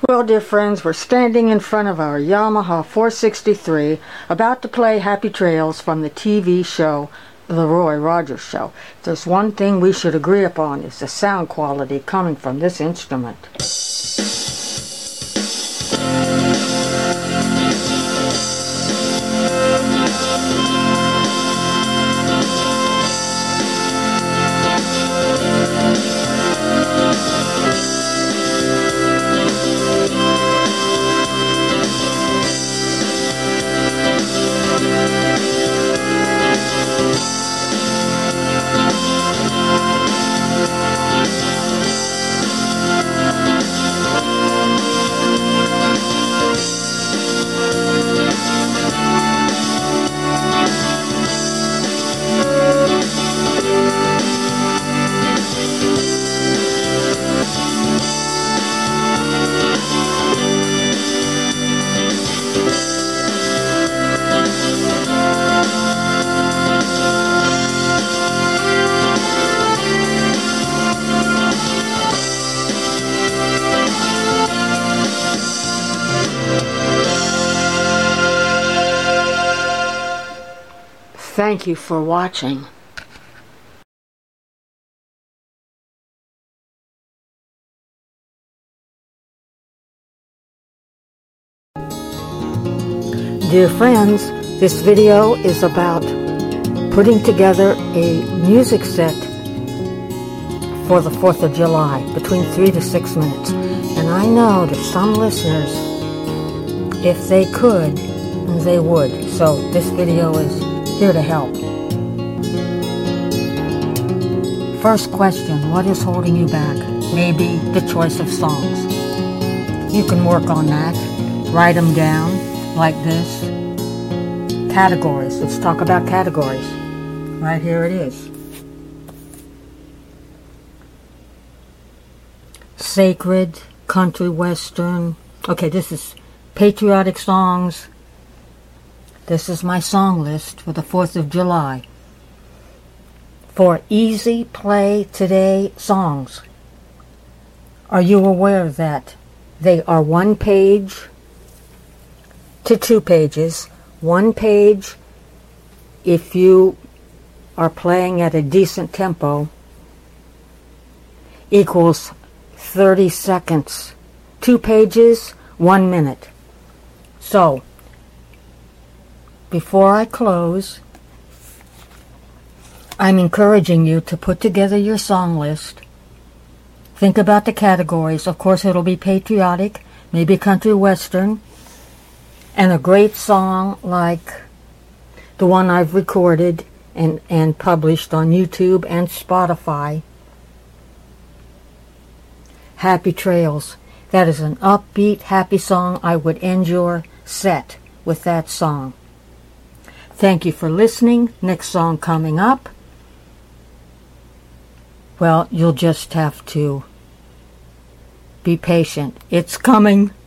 Well, dear friends, we're standing in front of our Yamaha 463, about to play Happy Trails from the TV show, The Roy Rogers Show. If there's one thing we should agree upon, is the sound quality coming from this instrument. Thank you for watching. Dear friends, this video is about putting together a music set for the 4th of July, between 3 to 6 minutes. And I know that some listeners, if they could, they would. So this video is here to help. First question, what is holding you back? Maybe the choice of songs. You can work on that. Write them down like this. Categories. Let's talk about categories. Right here it is. Sacred, country, western. Okay, this is patriotic songs. This is my song list for the 4th of July. For easy play today songs. Are you aware that they are 1 page to 2 pages? 1 page if you are playing at a decent tempo equals 30 seconds. 2 pages, 1 minute. So, before I close, I'm encouraging you to put together your song list. Think about the categories. Of course, it'll be patriotic, maybe country western, and a great song like the one I've recorded and published on YouTube and Spotify, Happy Trails. That is an upbeat, happy song. I would end your set with that song. Thank you for listening. Next song coming up. Well, you'll just have to be patient. It's coming.